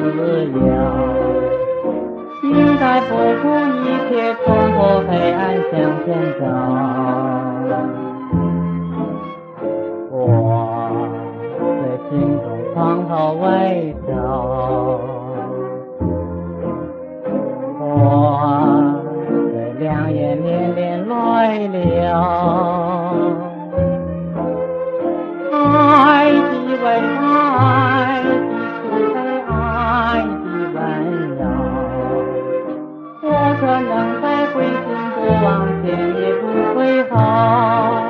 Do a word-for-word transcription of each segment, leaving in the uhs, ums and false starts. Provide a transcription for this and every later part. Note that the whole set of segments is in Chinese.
自由。应该不顾一切，冲破黑暗向前走。我对心中创头为首，我对两眼连连泪流。爱的为爱的慈悲，爱的温柔，我可能在灰心不往前，也不退后。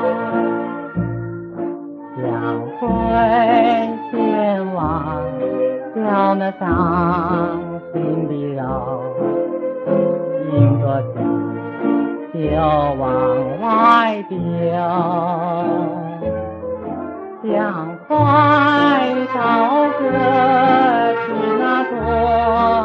将会前往，叫那伤心的肉，迎着心就往外丢。将快刀割去那torn